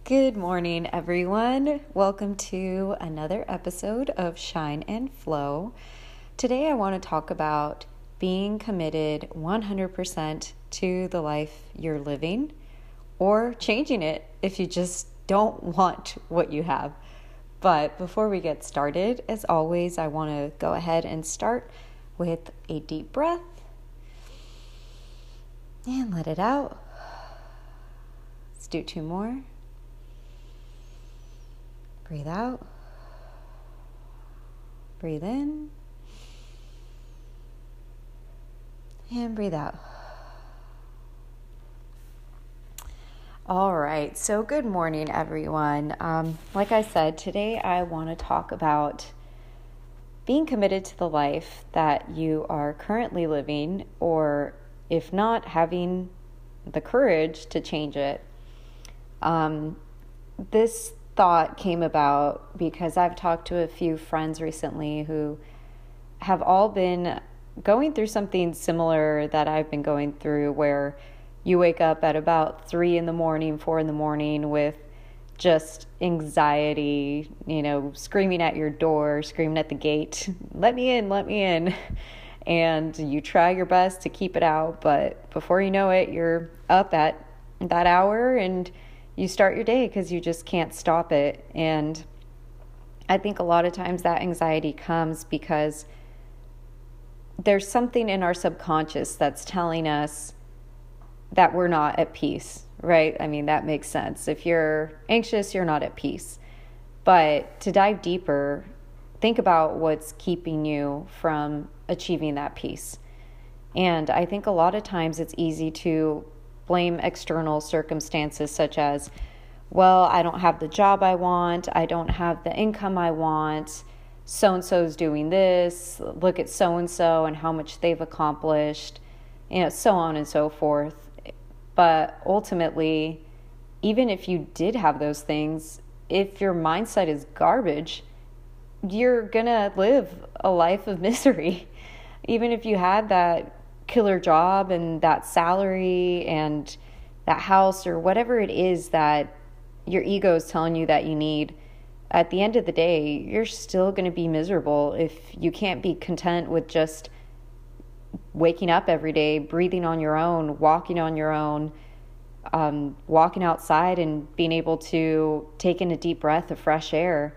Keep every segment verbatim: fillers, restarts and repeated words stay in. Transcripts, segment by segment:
Good morning, everyone. Welcome to another episode of Shine and Flow. Today, I want to talk about being committed one hundred percent to the life you're living or changing it if you just don't want what you have. But before we get started, as always, I want to go ahead and start with a deep breath and let it out. Let's do two more. Breathe out. Breathe in. And breathe out. All right, so good morning, everyone. Um, like I said, today I want to talk about being committed to the life that you are currently living, or if not, having the courage to change it. Um, this thought came about because I've talked to a few friends recently who have all been going through something similar that I've been going through, where you wake up at about three in the morning, four in the morning with just anxiety, you know, screaming at your door, screaming at the gate, let me in, let me in. And you try your best to keep it out, but before you know it, you're up at that hour and you start your day because you just can't stop it. And I think a lot of times that anxiety comes because there's something in our subconscious that's telling us that we're not at peace, right? I mean, that makes sense. If you're anxious, you're not at peace. But to dive deeper, think about what's keeping you from achieving that peace. And I think a lot of times it's easy to blame external circumstances such as, well, I don't have the job I want, I don't have the income I want, so-and-so's doing this, look at so-and-so and how much they've accomplished, you know, so on and so forth. But ultimately, even if you did have those things, if your mindset is garbage, you're gonna live a life of misery. Even if you had that killer job and that salary and that house or whatever it is that your ego is telling you that you need, at the end of the day, you're still going to be miserable if you can't be content with just waking up every day, breathing on your own, walking on your own, um, walking outside and being able to take in a deep breath of fresh air.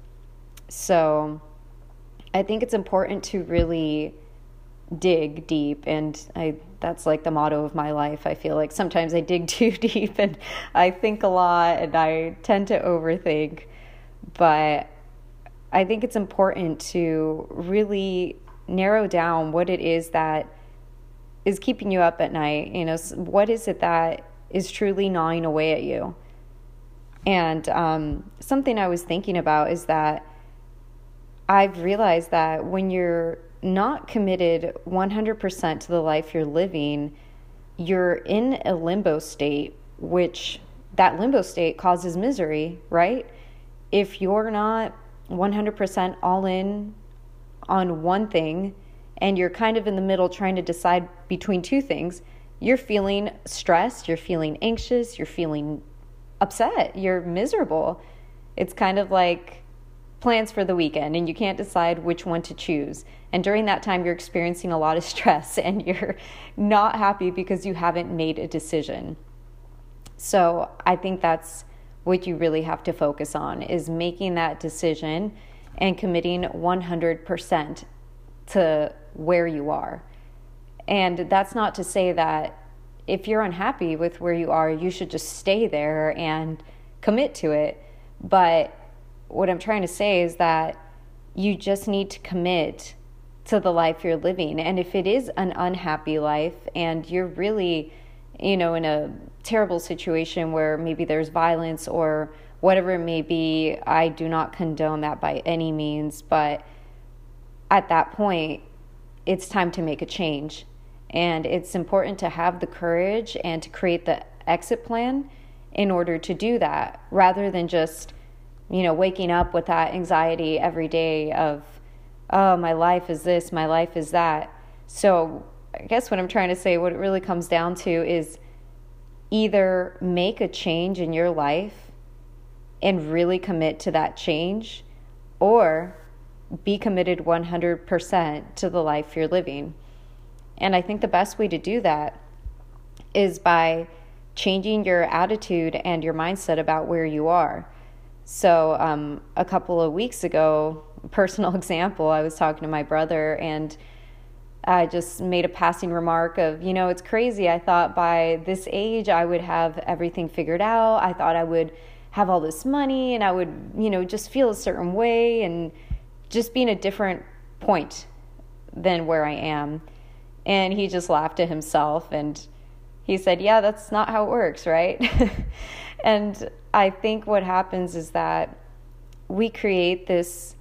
So I think it's important to really dig deep, and I that's like the motto of my life. I feel like sometimes I dig too deep and I think a lot and I tend to overthink, but I think it's important to really narrow down what it is that is keeping you up at night. You know, what is it that is truly gnawing away at you? And um, something I was thinking about is that I've realized that when you're not committed one hundred percent to the life you're living, you're in a limbo state, which that limbo state causes misery, right? If you're not one hundred percent all in on one thing and you're kind of in the middle trying to decide between two things, you're feeling stressed, you're feeling anxious, you're feeling upset, you're miserable. It's kind of like plans for the weekend and you can't decide which one to choose. And during that time, you're experiencing a lot of stress and you're not happy because you haven't made a decision. So I think that's what you really have to focus on, is making that decision and committing one hundred percent to where you are. And that's not to say that if you're unhappy with where you are, you should just stay there and commit to it. But what I'm trying to say is that you just need to commit to the life you're living. And if it is an unhappy life and you're really, you know, in a terrible situation where maybe there's violence or whatever it may be, I do not condone that by any means. But at that point, it's time to make a change. And it's important to have the courage and to create the exit plan in order to do that, rather than just, you know, waking up with that anxiety every day of, oh, my life is this, my life is that. So I guess what I'm trying to say, what it really comes down to is either make a change in your life and really commit to that change, or be committed one hundred percent to the life you're living. And I think the best way to do that is by changing your attitude and your mindset about where you are. So um, a couple of weeks ago, personal example, I was talking to my brother, and I just made a passing remark of, you know, it's crazy. I thought by this age I would have everything figured out. I thought I would have all this money and I would, you know, just feel a certain way and just be in a different point than where I am. And he just laughed to himself and he said, yeah, that's not how it works, right? And I think what happens is that we create this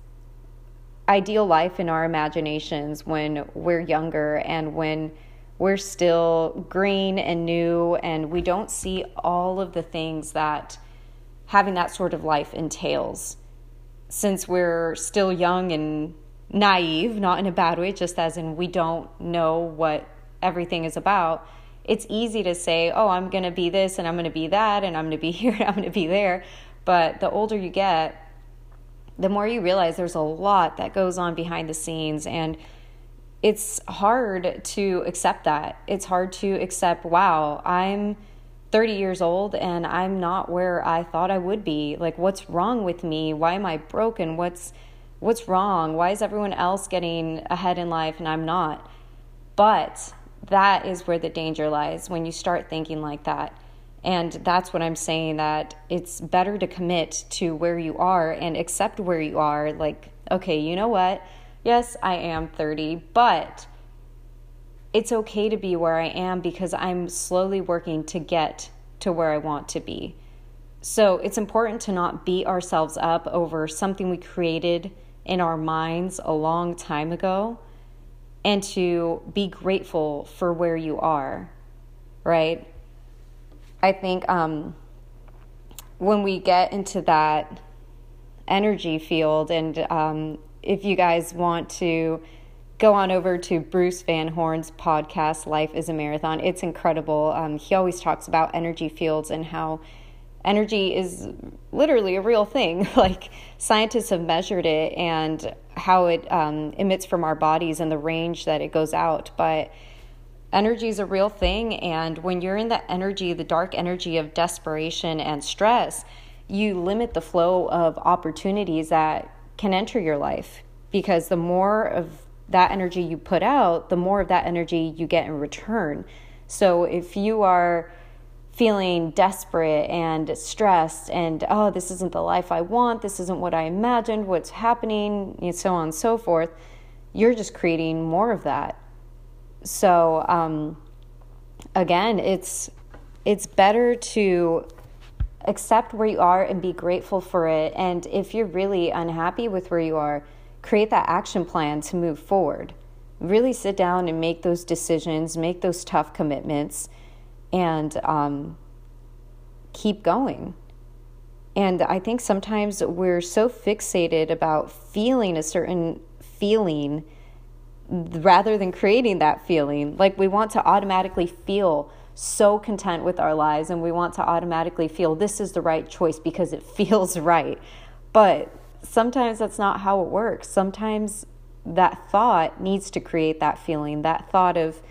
ideal life in our imaginations when we're younger and when we're still green and new, and we don't see all of the things that having that sort of life entails. Since we're still young and naive, not in a bad way, just as in we don't know what everything is about, it's easy to say, oh, I'm going to be this and I'm going to be that and I'm going to be here and I'm going to be there. But the older you get, the more you realize there's a lot that goes on behind the scenes, and it's hard to accept that. It's hard to accept, wow, I'm thirty years old and I'm not where I thought I would be. Like, what's wrong with me? Why am I broken? What's what's wrong? Why is everyone else getting ahead in life and I'm not? But that is where the danger lies, when you start thinking like that. And that's what I'm saying, that it's better to commit to where you are and accept where you are. Like, okay, you know what? Yes, I am thirty, but it's okay to be where I am because I'm slowly working to get to where I want to be. So it's important to not beat ourselves up over something we created in our minds a long time ago, and to be grateful for where you are, right? I think um, when we get into that energy field, and um, if you guys want to go on over to Bruce Van Horn's podcast, Life is a Marathon, it's incredible. Um, he always talks about energy fields and how energy is literally a real thing. Like, scientists have measured it and how it um, emits from our bodies and the range that it goes out. But energy is a real thing, and when you're in the energy, the dark energy of desperation and stress, you limit the flow of opportunities that can enter your life, because the more of that energy you put out, the more of that energy you get in return. So if you are feeling desperate and stressed and, oh, this isn't the life I want, this isn't what I imagined, what's happening, and so on and so forth, you're just creating more of that. So, um, again, it's it's better to accept where you are and be grateful for it. And if you're really unhappy with where you are, create that action plan to move forward. Really sit down and make those decisions, make those tough commitments, and um, keep going. And I think sometimes we're so fixated about feeling a certain feeling rather than creating that feeling. Like, we want to automatically feel so content with our lives, and we want to automatically feel this is the right choice because it feels right. But sometimes that's not how it works. Sometimes that thought needs to create that feeling, that thought of,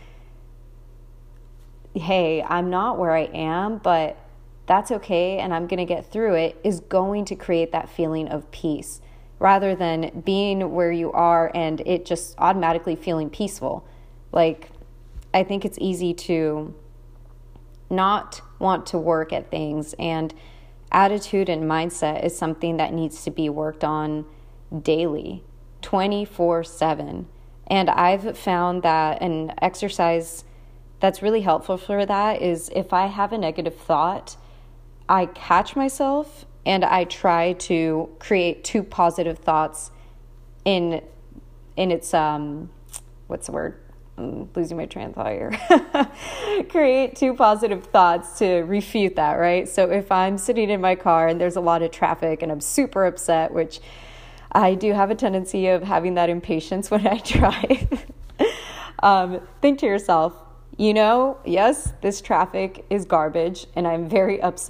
hey, I'm not where I am, but that's okay, and I'm going to get through it, is going to create that feeling of peace, rather than being where you are and it just automatically feeling peaceful. Like, I think it's easy to not want to work at things, and attitude and mindset is something that needs to be worked on daily, twenty-four seven. And I've found that an exercise that's really helpful for that is, if I have a negative thought, I catch myself and I try to create two positive thoughts in in its, um, what's the word? I'm losing my train of thought here. Create two positive thoughts to refute that, right? So if I'm sitting in my car and there's a lot of traffic and I'm super upset, which I do have a tendency of having that impatience when I drive, um, think to yourself, you know, yes, this traffic is garbage and I'm very upset.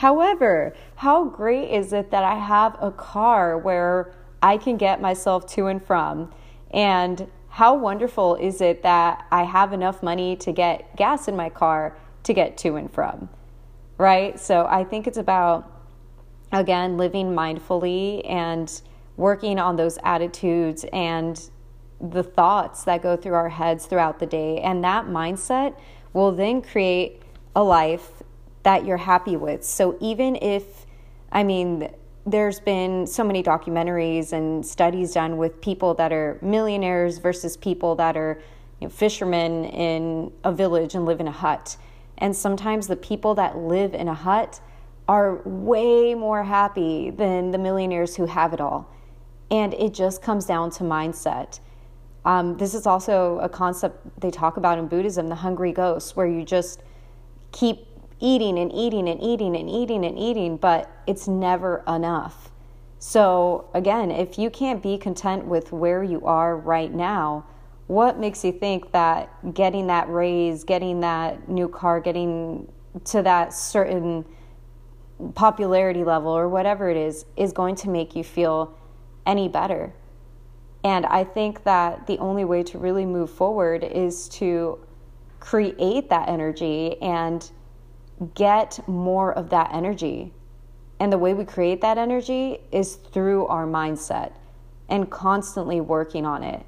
However, how great is it that I have a car where I can get myself to and from? And how wonderful is it that I have enough money to get gas in my car to get to and from, right? So I think it's about, again, living mindfully and working on those attitudes and the thoughts that go through our heads throughout the day. And that mindset will then create a life that you're happy with. So even if, I mean, there's been so many documentaries and studies done with people that are millionaires versus people that are, you know, fishermen in a village and live in a hut. And sometimes the people that live in a hut are way more happy than the millionaires who have it all. And it just comes down to mindset. Um, this is also a concept they talk about in Buddhism, the hungry ghost, where you just keep eating and eating and eating and eating and eating, but it's never enough. So again, if you can't be content with where you are right now, what makes you think that getting that raise, getting that new car, getting to that certain popularity level or whatever it is, is going to make you feel any better? And I think that the only way to really move forward is to create that energy and get more of that energy. And the way we create that energy is through our mindset and constantly working on it.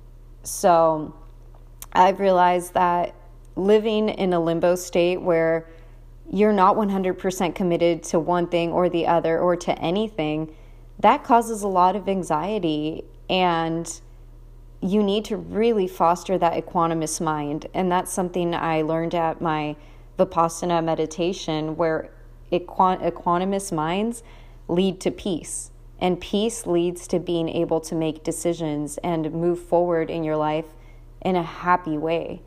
So I've realized that living in a limbo state where you're not one hundred percent committed to one thing or the other or to anything, that causes a lot of anxiety. And you need to really foster that equanimous mind. And that's something I learned at my Vipassana meditation, where equan- equanimous minds lead to peace. And peace leads to being able to make decisions and move forward in your life in a happy way.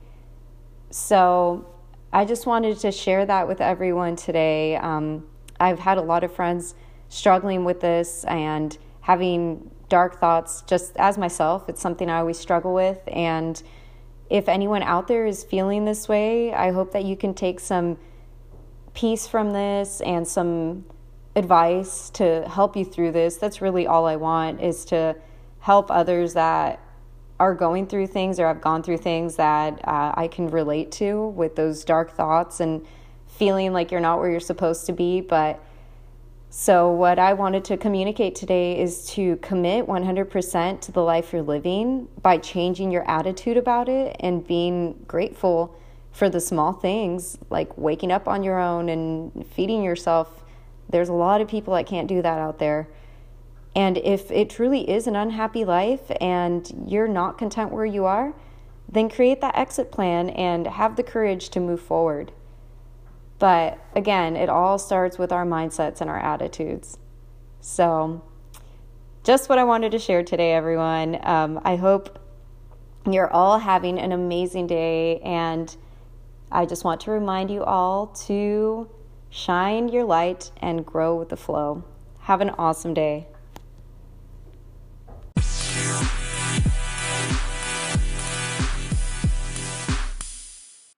So I just wanted to share that with everyone today. Um, I've had a lot of friends struggling with this and having dark thoughts just as myself. It's something I always struggle with. And if anyone out there is feeling this way, I hope that you can take some peace from this and some advice to help you through this. That's really all I want, is to help others that are going through things or have gone through things that uh, I can relate to, with those dark thoughts and feeling like you're not where you're supposed to be. But so what I wanted to communicate today is to commit one hundred percent to the life you're living by changing your attitude about it and being grateful for the small things, like waking up on your own and feeding yourself. There's a lot of people that can't do that out there. And if it truly is an unhappy life and you're not content where you are, then create that exit plan and have the courage to move forward. But again, it all starts with our mindsets and our attitudes. So just what I wanted to share today, everyone. Um, I hope you're all having an amazing day. And I just want to remind you all to shine your light and grow with the flow. Have an awesome day.